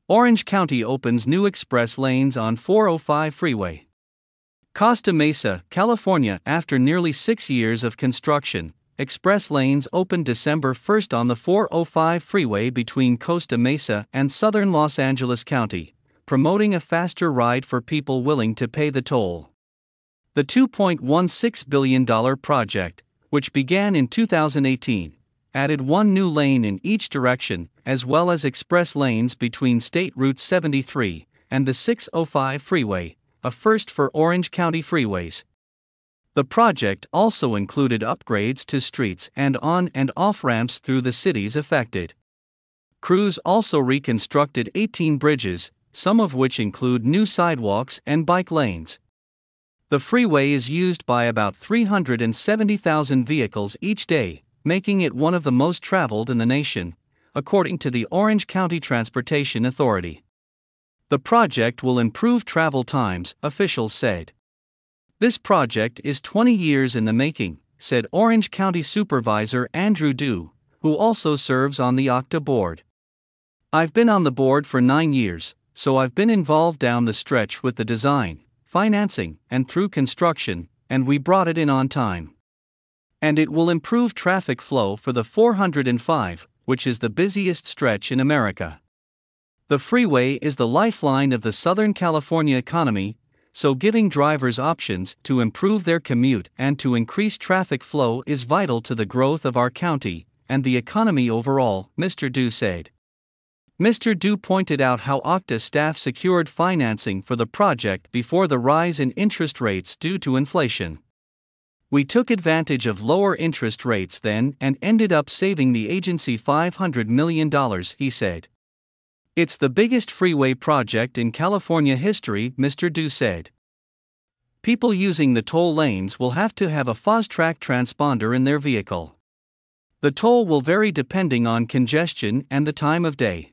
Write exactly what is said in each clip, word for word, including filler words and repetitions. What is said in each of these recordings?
Orange County opens new express lanes on four oh five freeway. Costa Mesa, California. After nearly six years of construction, express lanes opened December first on the four oh five freeway between Costa Mesa and southern Los Angeles County, promoting a faster ride for people willing to pay the toll. The two point one six billion dollars project, which began in two thousand eighteen, added one new lane in each direction, as well as express lanes between State Route seventy-three and the six oh five freeway, a first for Orange County freeways. The project also included upgrades to streets and on- and off-ramps through the cities affected. Crews also reconstructed eighteen bridges, some of which include new sidewalks and bike lanes. The freeway is used by about three hundred seventy thousand vehicles each day, making it one of the most traveled in the nation, according to the Orange County Transportation Authority. The project will improve travel times, officials said. This project is twenty years in the making, said Orange County Supervisor Andrew Dew, who also serves on the O C T A board. I've been on the board for nine years, so I've been involved down the stretch with the design, financing, and through construction, and we brought it in on time. And it will improve traffic flow for the four oh five, which is the busiest stretch in America. The freeway is the lifeline of the Southern California economy, so giving drivers options to improve their commute and to increase traffic flow is vital to the growth of our county and the economy overall, Mister Dew said. Mister Dew pointed out how O C T A staff secured financing for the project before the rise in interest rates due to inflation. We took advantage of lower interest rates then and ended up saving the agency five hundred million dollars, he said. It's the biggest freeway project in California history, Mister Dew said. People using the toll lanes will have to have a FasTrak transponder in their vehicle. The toll will vary depending on congestion and the time of day.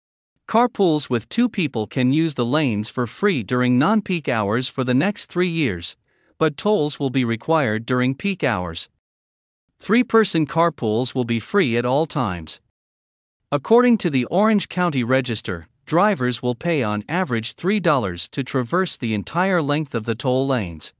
Carpools with two people can use the lanes for free during non-peak hours for the next three years, but tolls will be required during peak hours. Three-person carpools will be free at all times. According to the Orange County Register, drivers will pay on average three dollars to traverse the entire length of the toll lanes.